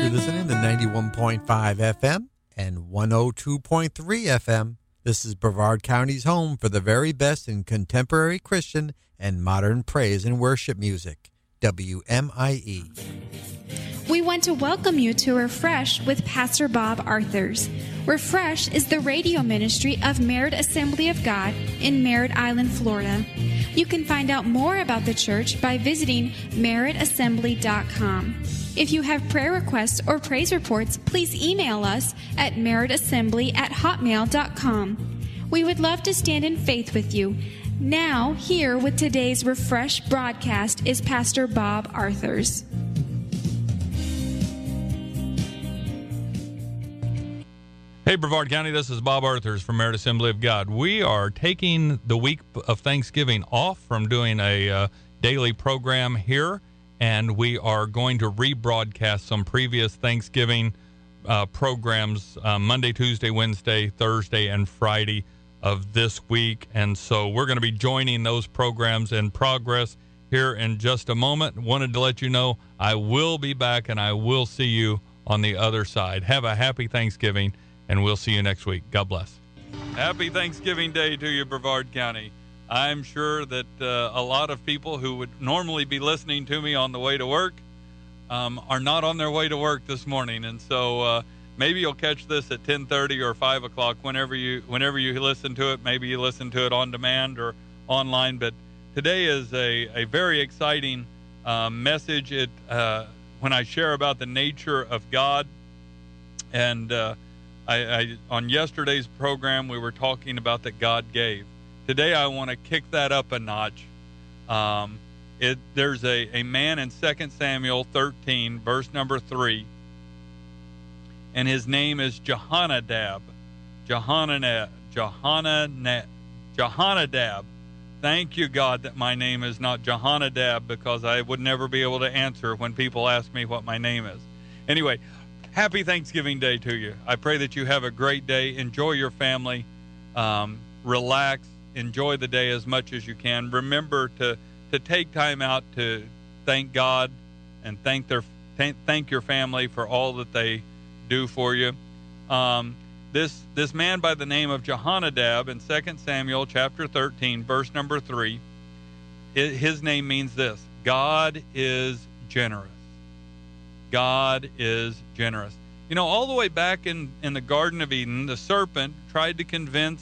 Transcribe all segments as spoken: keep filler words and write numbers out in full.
You're listening to ninety-one point five F M and one oh two point three F M. This is Brevard County's home for the very best in contemporary Christian and modern praise and worship music. W M I E. We want to welcome you to Refresh with Pastor Bob Arthurs. Refresh is the radio ministry of Merritt Assembly of God in Merritt Island, Florida. You can find out more about the church by visiting merritt assembly dot com. If you have prayer requests or praise reports, please email us at merrittassembly at hotmail dot com. We would love to stand in faith with you. Now, here with today's Refresh broadcast is Pastor Bob Arthurs. Hey, Brevard County, this is Bob Arthurs from Merritt Assembly of God. We are taking the week of Thanksgiving off from doing a uh, daily program here, and we are going to rebroadcast some previous Thanksgiving uh, programs uh, Monday, Tuesday, Wednesday, Thursday, and Friday of this week. And so we're going to be joining those programs in progress here in just a moment. Wanted to let you know I will be back, and I will see you on the other side. Have a happy Thanksgiving, and we'll see you next week. God bless. Happy Thanksgiving Day to you, Brevard County. I'm sure that uh, a lot of people who would normally be listening to me on the way to work um, are not on their way to work this morning. And so uh, maybe you'll catch this at ten thirty or five o'clock whenever you whenever you listen to it. Maybe you listen to it on demand or online. But today is a, a very exciting uh, message. It uh, when I share about the nature of God. And uh, I, I on yesterday's program, we were talking about that God gave. Today, I want to kick that up a notch. Um, it, there's a, a man in Second Samuel thirteen, verse number three, and his name is Jehonadab. Jehonadab. Jehonadab. Jehonadab. Thank you, God, that my name is not Jehonadab, because I would never be able to answer when people ask me what my name is. Anyway, happy Thanksgiving Day to you. I pray that you have a great day. Enjoy your family. Um, relax. Enjoy the day as much as you can. Remember to, to take time out to thank God and thank their thank your family for all that they do for you. Um, this this man by the name of Jehonadab in Second Samuel chapter thirteen, verse number three, it, his name means this: God is generous. God is generous. You know, all the way back in, in the Garden of Eden, the serpent tried to convince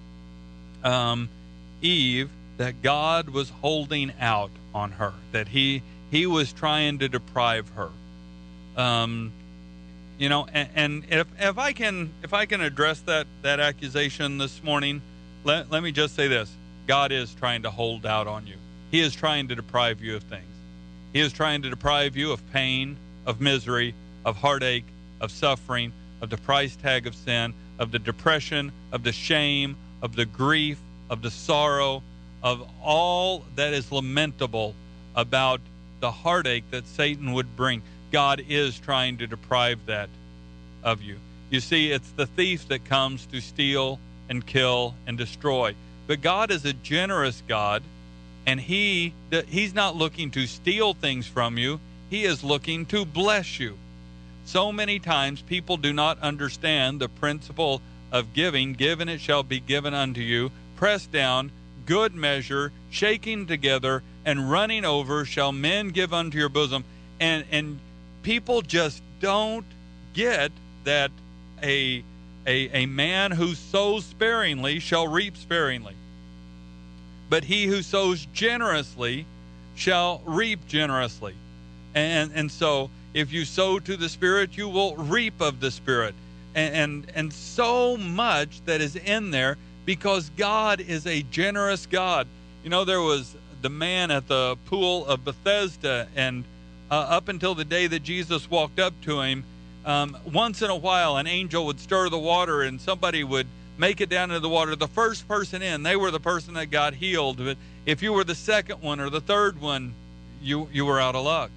Um, Eve that God was holding out on her, that he he was trying to deprive her. Um, you know, and, and if if I can if I can address that that accusation this morning, let let me just say this: God is trying to hold out on you. He is trying to deprive you of things. He is trying to deprive you of pain, of misery, of heartache, of suffering, of the price tag of sin, of the depression, of the shame, of the grief, of the sorrow, of all that is lamentable about the heartache that Satan would bring. God is trying to deprive that of you. You see, it's the thief that comes to steal and kill and destroy. But God is a generous God, and he he's not looking to steal things from you. He is looking to bless you. So many times people do not understand the principle of giving. Give, and it shall be given unto you. Pressed down, good measure, shaking together, and running over shall men give unto your bosom. And and people just don't get that a a a man who sows sparingly shall reap sparingly. But he who sows generously shall reap generously. And and so if you sow to the Spirit, you will reap of the Spirit. And, and and so much that is in there, because God is a generous God. You know, there was the man at the pool of Bethesda, and uh, up until the day that Jesus walked up to him, um, once in a while an angel would stir the water and somebody would make it down into the water. The first person in, they were the person that got healed. But if you were the second one or the third one, you you were out of luck.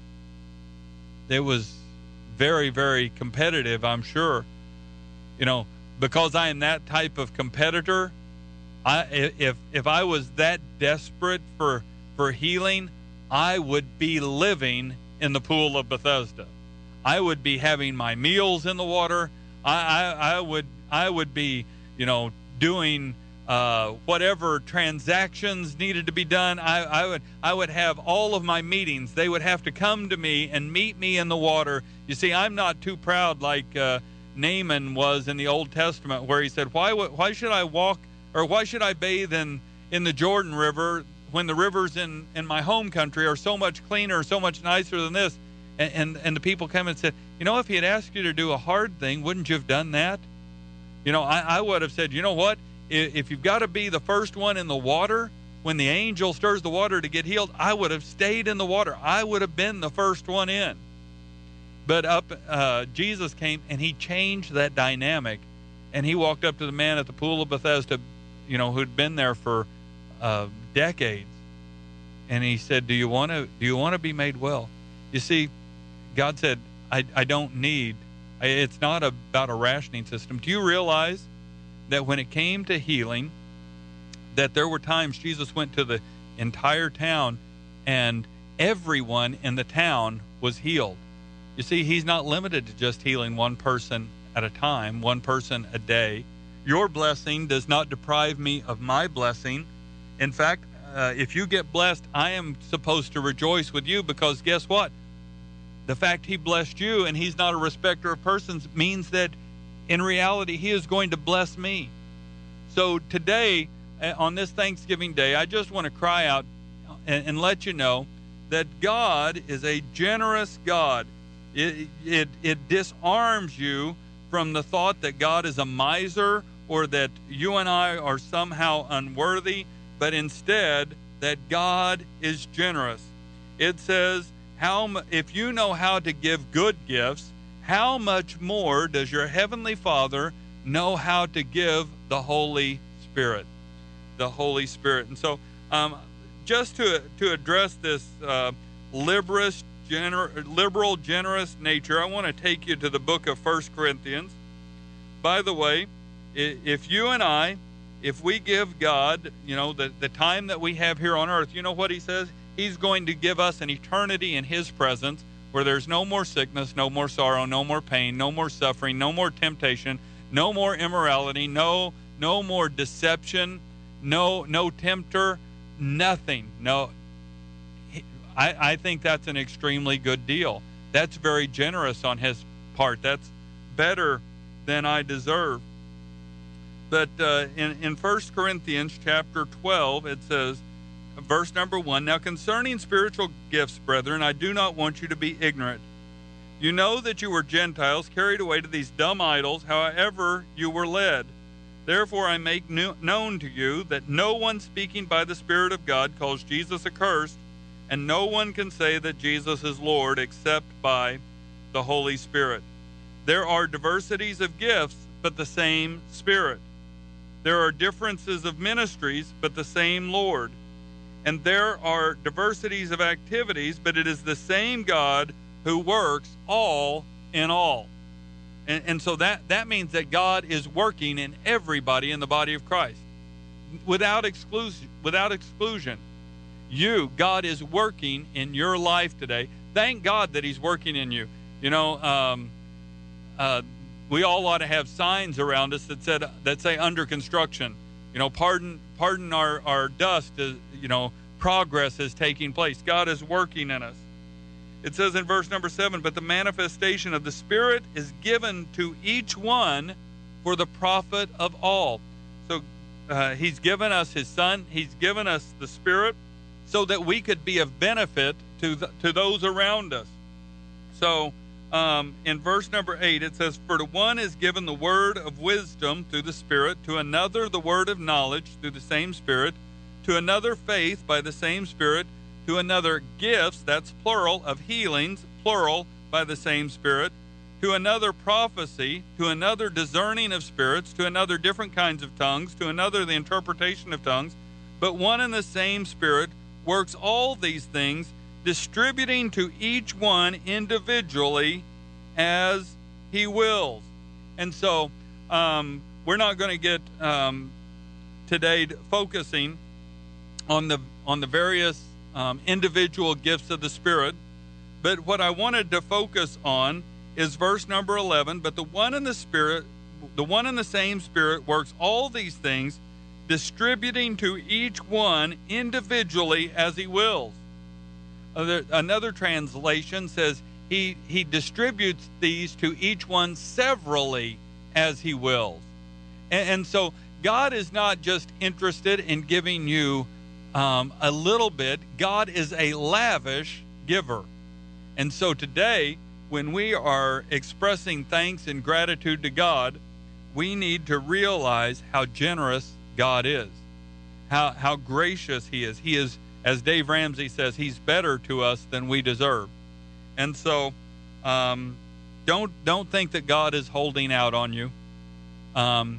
It was very, very competitive, I'm sure. You know, because I am that type of competitor, I if if I was that desperate for for healing, I would be living in the pool of Bethesda. I would be having my meals in the water. I, I, I would I would be, you know, doing uh, whatever transactions needed to be done. I, I would I would have all of my meetings. They would have to come to me and meet me in the water. You see, I'm not too proud like uh, Naaman was in the Old Testament, where he said, "Why would why should I walk or why should I bathe in in the Jordan River when the rivers in in my home country are so much cleaner, so much nicer than this?" And, and and the people come and said, you know, if he had asked you to do a hard thing, wouldn't you have done that? You know, I, I would have said, you know what? If, if you've got to be the first one in the water, when the angel stirs the water to get healed, I would have stayed in the water. I would have been the first one in. But up, uh, Jesus came and he changed that dynamic, and he walked up to the man at the pool of Bethesda, you know, who'd been there for uh, decades, and he said, "Do you want to? Do you want to be made well?" You see, God said, I, I don't need, it's not about a rationing system. Do you realize that when it came to healing, that there were times Jesus went to the entire town and everyone in the town was healed? You see, he's not limited to just healing one person at a time, one person a day. Your blessing does not deprive me of my blessing. In fact, uh, if you get blessed, I am supposed to rejoice with you, because guess what? The fact he blessed you and he's not a respecter of persons means that in reality he is going to bless me. So today, on this Thanksgiving Day, I just want to cry out and, and let you know that God is a generous God. It, it, it disarms you from the thought that God is a miser or that you and I are somehow unworthy, but instead that God is generous. It says, How, if you know how to give good gifts, how much more does your Heavenly Father know how to give the Holy Spirit? The Holy Spirit. And so um, just to to address this uh, liberous, gener- liberal, generous nature, I want to take you to the book of First Corinthians. By the way, if you and I, if we give God, you know, the, the time that we have here on earth, you know what he says? He's going to give us an eternity in his presence where there's no more sickness, no more sorrow, no more pain, no more suffering, no more temptation, no more immorality, no no more deception, no no tempter, nothing. No, I, I think that's an extremely good deal. That's very generous on his part. That's better than I deserve. But uh, in, in First Corinthians chapter twelve, it says, verse number one, "Now concerning spiritual gifts, brethren, I do not want you to be ignorant. You know that you were Gentiles, carried away to these dumb idols, however you were led. Therefore I make new, known to you that no one speaking by the Spirit of God calls Jesus accursed, and no one can say that Jesus is Lord except by the Holy Spirit. There are diversities of gifts, but the same Spirit. There are differences of ministries, but the same Lord. And there are diversities of activities, but it is the same God who works all in all." And, and so that, that means that God is working in everybody in the body of Christ, without exclusion. Without exclusion. You, God is working in your life today. Thank God that he's working in you. You know, um, uh, we all ought to have signs around us that said that say under construction. You know, pardon, pardon our, our dust. Is, you know, progress is taking place. God is working in us. It says in verse number seven, "But the manifestation of the Spirit is given to each one for the profit of all." So uh, he's given us his Son. He's given us the Spirit so that we could be of benefit to the, to those around us. So um, in verse number eight, it says, "For to one is given the word of wisdom through the Spirit, to another the word of knowledge through the same Spirit, to another faith by the same Spirit, to another gifts," that's plural, "of healings," plural, "by the same Spirit, to another prophecy, to another discerning of spirits, to another different kinds of tongues, to another the interpretation of tongues. But one and the same Spirit works all these things, distributing to each one individually as he wills." And so um, we're not going to get um, today focusing on the on the various um, individual gifts of the Spirit, but what I wanted to focus on is verse number eleven. But the one in the Spirit, the one in the same Spirit works all these things, distributing to each one individually as he wills. Other, another translation says he, he distributes these to each one severally as he wills. And, and so God is not just interested in giving you um, a little bit. God is a lavish giver. And so today, when we are expressing thanks and gratitude to God, we need to realize how generous God is, how how gracious he is. He is, as Dave Ramsey says, he's better to us than we deserve. And so um, don't don't think that God is holding out on you. Um,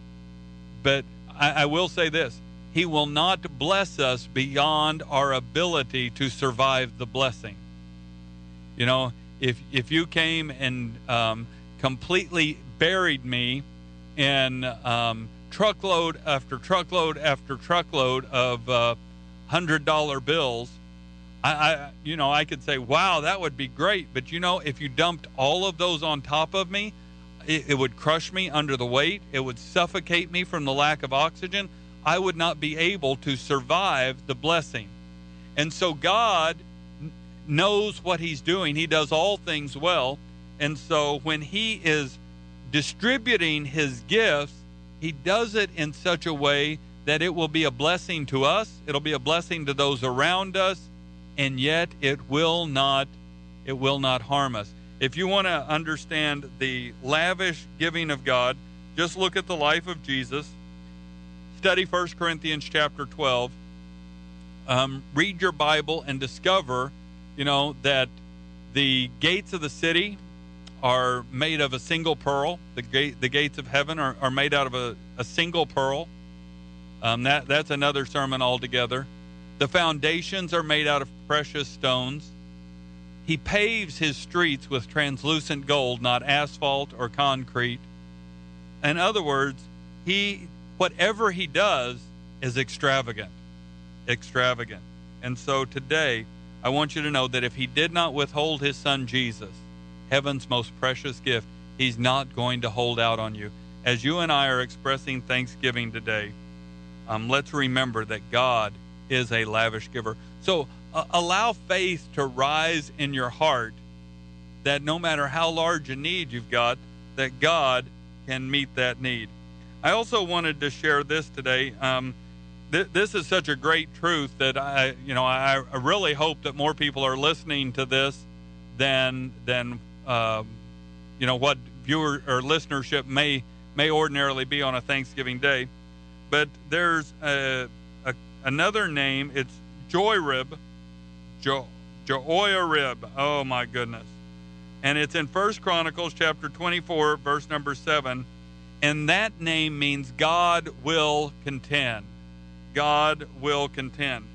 but I, I will say this. He will not bless us beyond our ability to survive the blessing. You know, if if you came and um, completely buried me in um, truckload after truckload after truckload of uh, hundred dollar bills, I, I you know I could say, wow, that would be great. But you know, if you dumped all of those on top of me, it, it would crush me under the weight. It would suffocate me from the lack of oxygen. I would not be able to survive the blessing. And so God knows what he's doing. He does all things well. And so when he is distributing his gifts, he does it in such a way that it will be a blessing to us. It'll be a blessing to those around us, and yet it will not it will not harm us. If you want to understand the lavish giving of God, just look at the life of Jesus. Study First Corinthians chapter twelve. Um, read your Bible and discover, you know, that the gates of the city are made of a single pearl. The gate, the gates of heaven are, are made out of a, a single pearl. Um, that that's another sermon altogether. The foundations are made out of precious stones. He paves his streets with translucent gold, not asphalt or concrete. In other words, he whatever he does is extravagant, extravagant. And so today, I want you to know that if he did not withhold his son Jesus, heaven's most precious gift, he's not going to hold out on you. As you and I are expressing thanksgiving today, um, let's remember that God is a lavish giver. So uh, allow faith to rise in your heart that no matter how large a need you've got, that God can meet that need. I also wanted to share this today. Um, th- this is such a great truth that I, you know, I, I really hope that more people are listening to this than than um, you know what viewer or listenership may may ordinarily be on a Thanksgiving day. But there's a, a, another name. It's Joyrib, jo, Joyrib. Oh my goodness! And it's in First Chronicles chapter twenty-four, verse number seven. And that name means God will contend. God will contend.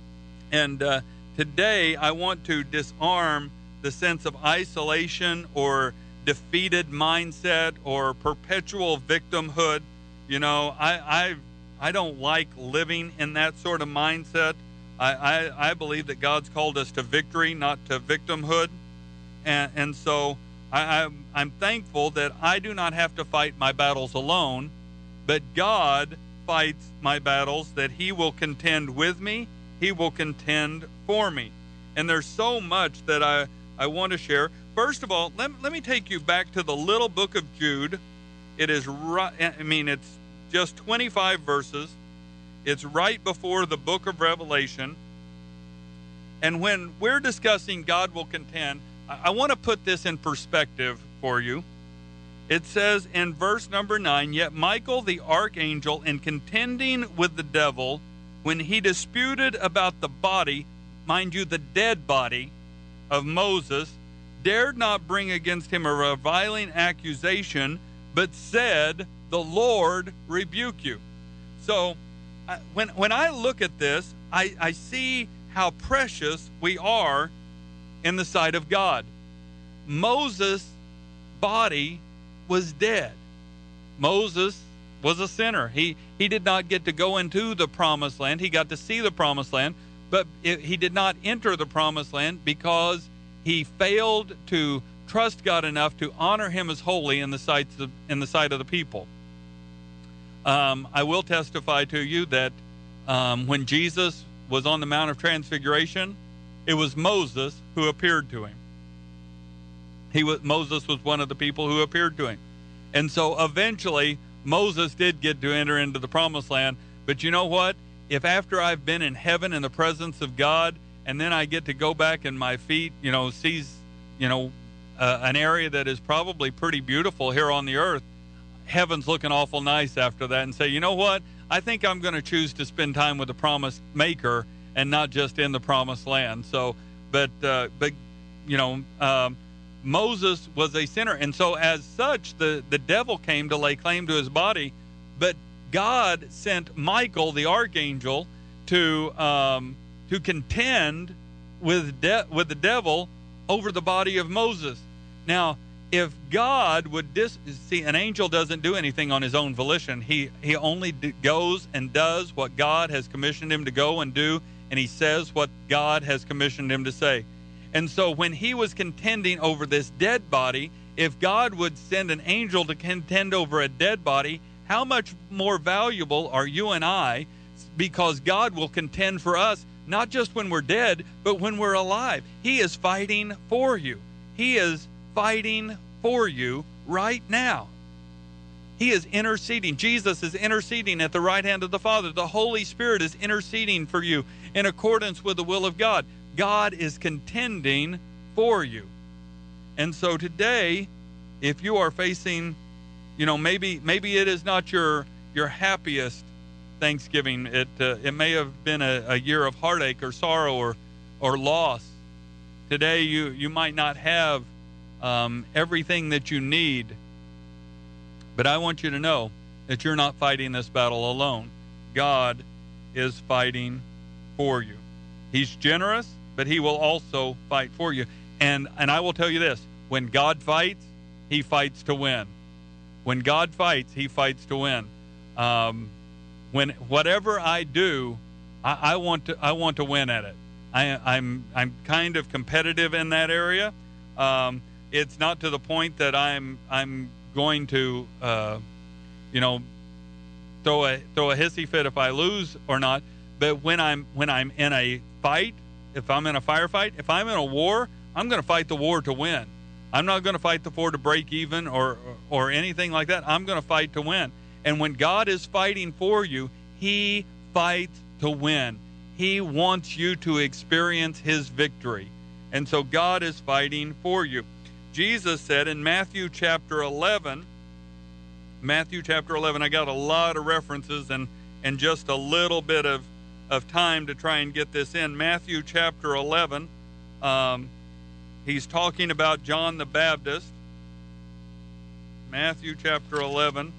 And uh, today I want to disarm the sense of isolation or defeated mindset or perpetual victimhood. You know, I I, I don't like living in that sort of mindset. I, I, I believe that God's called us to victory, not to victimhood. And, and so I, I'm, I'm thankful that I do not have to fight my battles alone, but God fights my battles, that he will contend with me, he will contend for me. And there's so much that I, I want to share. First of all, let, let me take you back to the little book of Jude. It is right, I mean, it's just twenty-five verses. It's right before the book of Revelation. And when we're discussing God will contend, I want to put this in perspective for you. It says in verse number nine, yet Michael the archangel, in contending with the devil, when he disputed about the body, mind you, the dead body of Moses, dared not bring against him a reviling accusation, but said, the Lord rebuke you. So I, when, when I look at this, I, I see how precious we are in the sight of God. Moses' body was dead. Moses was a sinner. He he did not get to go into the promised land. He got to see the promised land, but it, he did not enter the promised land because he failed to trust God enough to honor him as holy in the sight of, in the sight of the people. Um, I will testify to you that um, when Jesus was on the Mount of Transfiguration, it was Moses who appeared to him. He was, Moses was one of the people who appeared to him. And so eventually, Moses did get to enter into the promised land. But you know what? If after I've been in heaven in the presence of God, and then I get to go back and my feet, you know, sees, you know, uh, an area that is probably pretty beautiful here on the earth, heaven's looking awful nice after that, and say, you know what? I think I'm going to choose to spend time with the promise maker and not just in the promised land. So, but, uh, but, you know, um, Moses was a sinner, and so as such, the, the devil came to lay claim to his body, but God sent Michael, the archangel, to um, to contend with de- with the devil over the body of Moses. Now, if God would dis- see, an angel doesn't do anything on his own volition. He he only d- goes and does what God has commissioned him to go and do, and he says what God has commissioned him to say. And so when he was contending over this dead body, if God would send an angel to contend over a dead body, how much more valuable are you and I, because God will contend for us, not just when we're dead, but when we're alive. He is fighting for you. He is fighting for you right now. He is interceding. Jesus is interceding at the right hand of the Father. The Holy Spirit is interceding for you in accordance with the will of God. God is contending for you. And so today, if you are facing, you know, maybe maybe it is not your your happiest Thanksgiving. It uh, it may have been a, a year of heartache or sorrow or or loss. Today you you might not have um, everything that you need, but I want you to know that you're not fighting this battle alone. God is fighting for you. He's generous, but he will also fight for you. And and I will tell you this, when God fights, he fights to win. When God fights, he fights to win. Um, when whatever I do, I, I want to I want to win at it. I, I'm I'm kind of competitive in that area. Um, it's not to the point that I'm I'm going to uh, you know throw a throw a hissy fit if I lose or not. But when I'm when I'm in a fight, if I'm in a firefight, if I'm in a war, I'm going to fight the war to win. I'm not going to fight the war to break even or, or or anything like that. I'm going to fight to win. And when God is fighting for you, he fights to win. He wants you to experience his victory. And so God is fighting for you. Jesus said in Matthew chapter eleven, Matthew chapter eleven, I got a lot of references and, and just a little bit of, of time to try and get this in. Matthew chapter eleven, um, he's talking about John the Baptist. Matthew chapter eleven.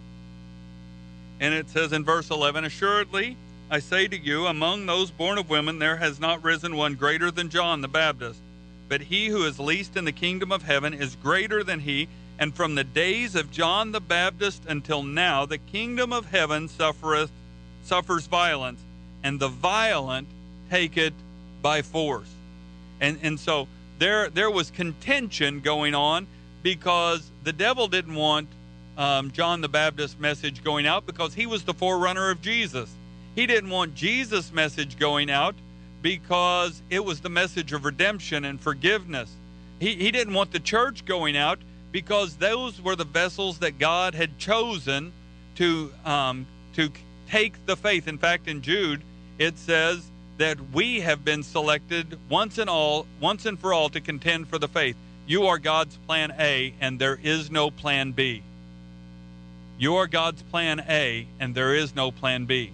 And it says in verse eleven, assuredly, I say to you, among those born of women, there has not risen one greater than John the Baptist. But he who is least in the kingdom of heaven is greater than he. And from the days of John the Baptist until now, the kingdom of heaven suffereth, suffers violence, and the violent take it by force. And and so there there was contention going on because the devil didn't want um, John the Baptist's message going out because he was the forerunner of Jesus. He didn't want Jesus' message going out because it was the message of redemption and forgiveness. He, he didn't want the church going out because those were the vessels that God had chosen to um, to take the faith. In fact, in Jude, it says that we have been selected once and all, once and for all, to contend for the faith. You are God's plan A, and there is no plan B. You are God's plan A, and there is no plan B.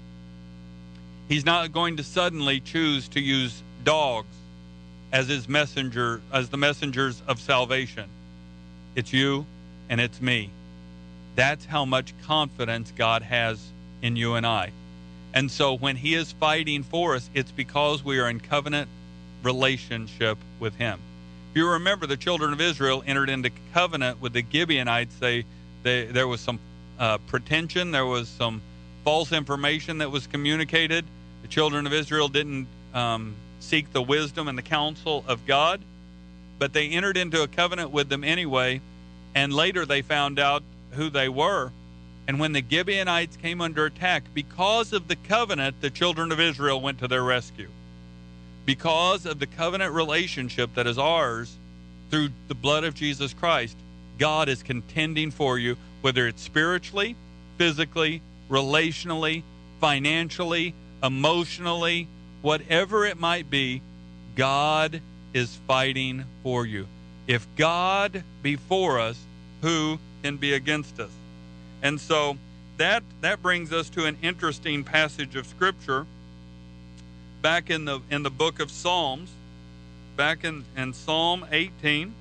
He's not going to suddenly choose to use dogs as his messenger, as the messengers of salvation. It's you and it's me. That's how much confidence God has in you and I. And so when he is fighting for us, it's because we are in covenant relationship with him. If you remember, the children of Israel entered into covenant with the Gibeonites. They, they there was some uh, pretension, there was some false information that was communicated. The children of Israel didn't um, seek the wisdom and the counsel of God. but they entered into a covenant with them anyway, and later they found out who they were. And when the Gibeonites came under attack, because of the covenant, the children of Israel went to their rescue. Because of the covenant relationship that is ours through the blood of Jesus Christ, God is contending for you, whether it's spiritually, physically, relationally, financially, emotionally, whatever it might be, God is fighting for you. If God be for us, who can be against us? And so that that brings us to an interesting passage of Scripture back in the in the book of Psalms, back in, in Psalm eighteen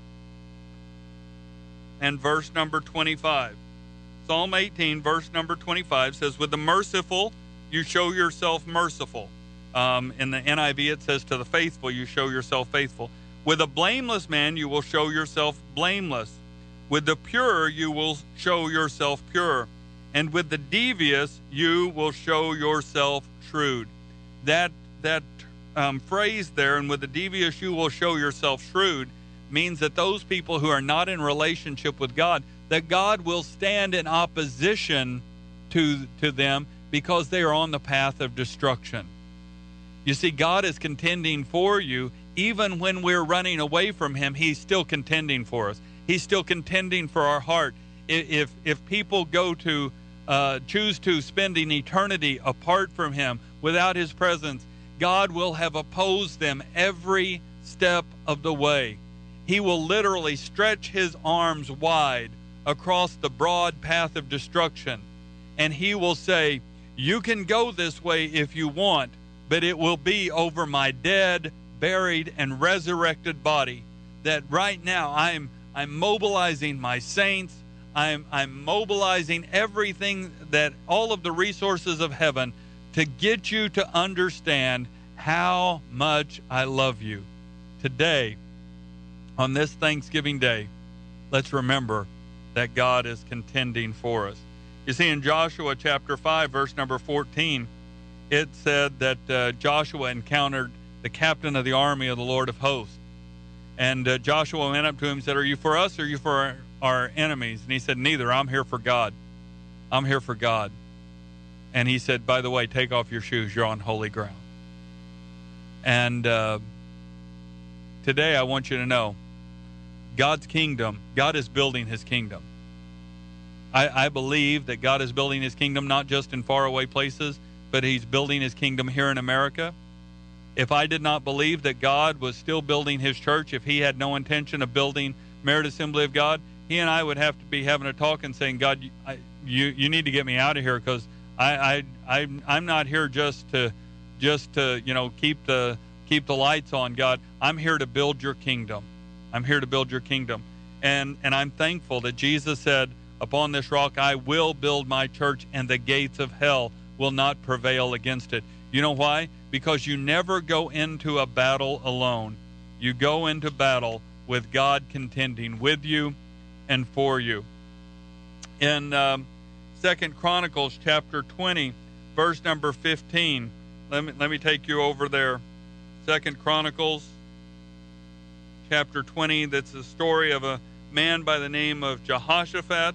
and verse number twenty-five. Psalm eighteen, verse number twenty-five says, with the merciful, you show yourself merciful. Um, in the N I V, it says, to the faithful, you show yourself faithful. With a blameless man, you will show yourself blameless. With the pure, you will show yourself pure. And with the devious, you will show yourself shrewd. That, that um, phrase there, and with the devious, you will show yourself shrewd, means that those people who are not in relationship with God, that God will stand in opposition to, to them because they are on the path of destruction. You see, God is contending for you. Even when we're running away from him, he's still contending for us. He's still contending for our heart. If, if people go to uh, choose to spend an eternity apart from him, without his presence, God will have opposed them every step of the way. He will literally stretch his arms wide across the broad path of destruction, and he will say, you can go this way if you want, but it will be over my dead, buried, and resurrected body. That right now I'm I'm mobilizing my saints. I'm I'm mobilizing everything, that all of the resources of heaven, to get you to understand how much I love you. Today, on this Thanksgiving Day, let's remember that God is contending for us. You see, in Joshua chapter five, verse number fourteen, it said that uh, Joshua encountered the captain of the army of the Lord of hosts. And uh, Joshua went up to him and said, are you for us or are you for our, our enemies? And he said, neither. I'm here for God. I'm here for God. And he said, by the way, take off your shoes. You're on holy ground. And uh, today I want you to know, God's kingdom, God is building his kingdom. I, I believe that God is building his kingdom not just in faraway places, but he's building his kingdom here in America. If I did not believe that God was still building his church, if he had no intention of building Merit Assembly of God, he and I would have to be having a talk and saying, God, I, you you need to get me out of here, because I, I, I, I'm not here just to just to, you know, keep the keep the lights on, God. I'm here to build your kingdom. I'm here to build your kingdom. And and I'm thankful that Jesus said, upon this rock I will build my church, and the gates of hell will not prevail against it. You know why? Because you never go into a battle alone. You go into battle with God contending with you and for you. In um, Second Chronicles chapter twenty, verse number fifteen, let me let me take you over there. Second Chronicles chapter twenty. That's the story of a man by the name of Jehoshaphat.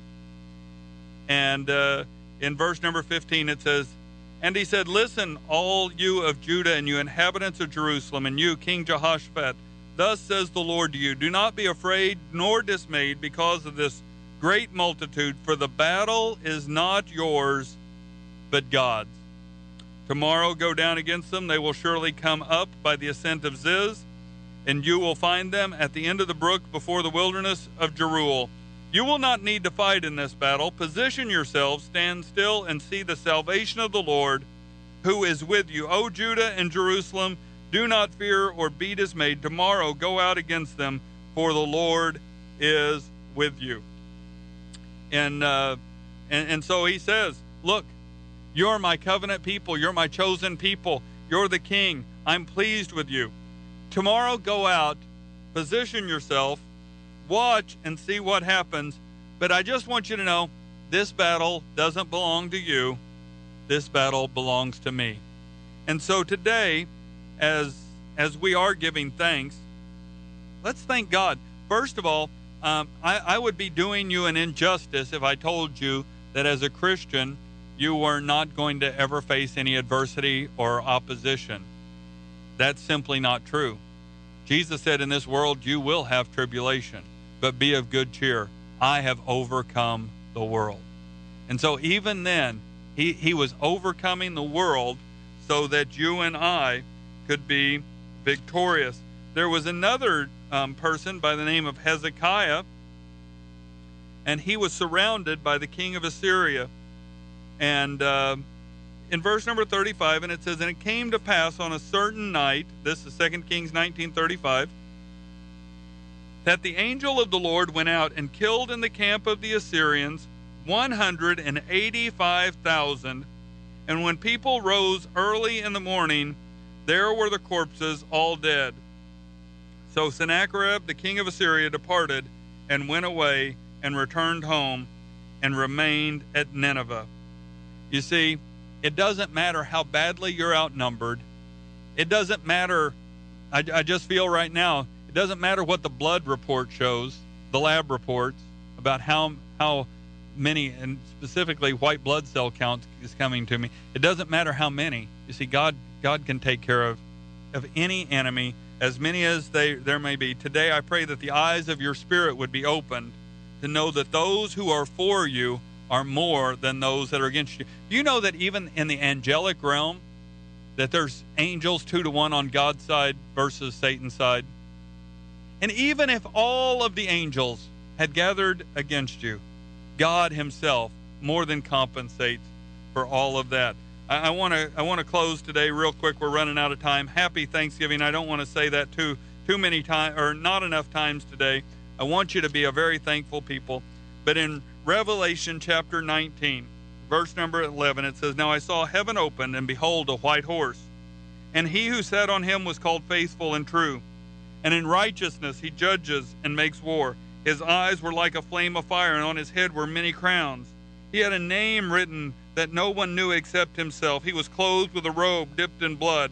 And uh, in verse number fifteen, it says, and he said, listen, all you of Judah and you inhabitants of Jerusalem, and you, King Jehoshaphat, thus says the Lord to you, do not be afraid nor dismayed because of this great multitude, for the battle is not yours, but God's. Tomorrow go down against them. They will surely come up by the ascent of Ziz, and you will find them at the end of the brook before the wilderness of Jeruel. You will not need to fight in this battle. Position yourselves, stand still, and see the salvation of the Lord, who is with you. O Judah and Jerusalem, do not fear or be dismayed. Tomorrow go out against them, for the Lord is with you. And, uh, and, and so he says, look, you're my covenant people. You're my chosen people. You're the king. I'm pleased with you. Tomorrow go out, position yourself, watch and see what happens. But I just want you to know, this battle doesn't belong to you. This battle belongs to me. And so today, as as we are giving thanks, let's thank God. First of all, um, I, I would be doing you an injustice if I told you that as a Christian, you were not going to ever face any adversity or opposition. That's simply not true. Jesus said, in this world you will have tribulation, but be of good cheer. I have overcome the world. And so even then, he, he was overcoming the world so that you and I could be victorious. There was another um, person by the name of Hezekiah, and he was surrounded by the king of Assyria. And uh, in verse number thirty-five, and it says, and it came to pass on a certain night, this is Second Kings nineteen thirty-five, that the angel of the Lord went out and killed in the camp of the Assyrians one hundred eighty-five thousand. And when people rose early in the morning, there were the corpses all dead. So Sennacherib, the king of Assyria, departed and went away and returned home and remained at Nineveh. You see, it doesn't matter how badly you're outnumbered. It doesn't matter, I, I just feel right now, it doesn't matter what the blood report shows, the lab reports, about how how many, and specifically white blood cell count is coming to me. It doesn't matter how many. You see, God God can take care of, of any enemy, as many as they there may be. Today I pray that the eyes of your spirit would be opened to know that those who are for you are more than those that are against you. Do you know that even in the angelic realm, that there's angels two to one on God's side versus Satan's side? And even if all of the angels had gathered against you, God himself more than compensates for all of that. I want to I want to close today real quick. We're running out of time. Happy Thanksgiving. I don't want to say that too too many times, or not enough times today. I want you to be a very thankful people. But in Revelation chapter nineteen, verse number eleven, it says, now I saw heaven opened, and behold, a white horse. And he who sat on him was called Faithful and True. And in righteousness he judges and makes war. His eyes were like a flame of fire, and on his head were many crowns. He had a name written that no one knew except himself. He was clothed with a robe dipped in blood,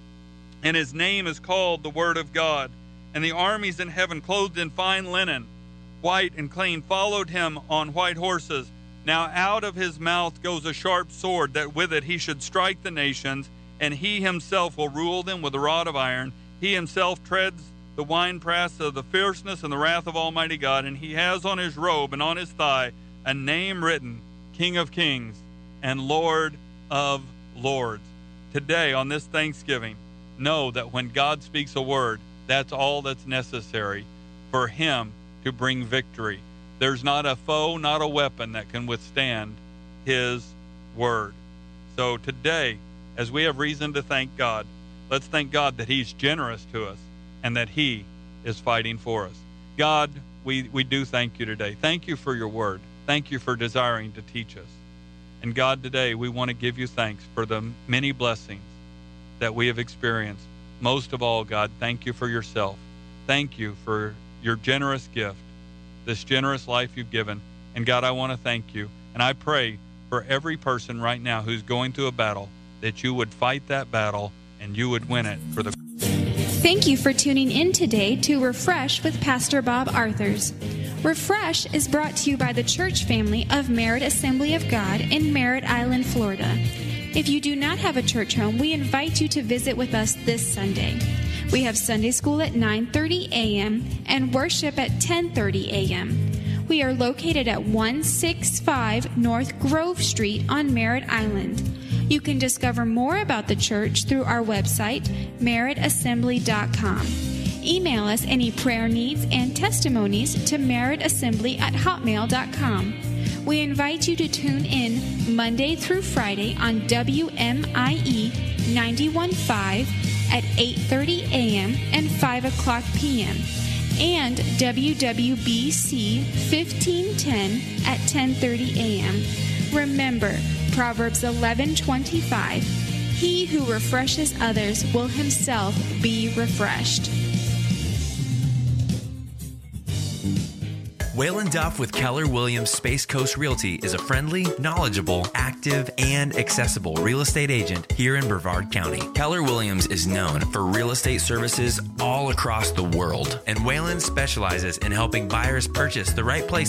and his name is called the Word of God. And the armies in heaven, clothed in fine linen, white and clean, followed him on white horses. Now out of his mouth goes a sharp sword, that with it he should strike the nations, and he himself will rule them with a rod of iron. He himself treads the winepress of the fierceness and the wrath of Almighty God, and he has on his robe and on his thigh a name written, King of Kings and Lord of Lords. Today, on this Thanksgiving, know that when God speaks a word, that's all that's necessary for him to bring victory. There's not a foe, not a weapon that can withstand his word. So today, as we have reason to thank God, let's thank God that he's generous to us and that he is fighting for us. God, we, we do thank you today. Thank you for your word. Thank you for desiring to teach us. And God, today we want to give you thanks for the many blessings that we have experienced. Most of all, God, thank you for yourself. Thank you for your generous gift, this generous life you've given. And God, I want to thank you. And I pray for every person right now who's going through a battle, that you would fight that battle and you would win it for the... Thank you for tuning in today to Refresh with Pastor Bob Arthurs. Refresh is brought to you by the church family of Merritt Assembly of God in Merritt Island, Florida. If you do not have a church home, we invite you to visit with us this Sunday. We have Sunday school at nine thirty a.m. and worship at ten thirty a.m. We are located at one sixty-five North Grove Street on Merritt Island. You can discover more about the church through our website, merritt assembly dot com. Email us any prayer needs and testimonies to merrittassembly at hotmail dot com. We invite you to tune in Monday through Friday on W M I E ninety-one point five at eight thirty a.m. and five o'clock p.m. and W W B C fifteen ten at ten thirty a.m. Remember, Proverbs eleven twenty-five, he who refreshes others will himself be refreshed. Waylon Duff with Keller Williams Space Coast Realty is a friendly, knowledgeable, active, and accessible real estate agent here in Brevard County. Keller Williams is known for real estate services all across the world, and Waylon specializes in helping buyers purchase the right place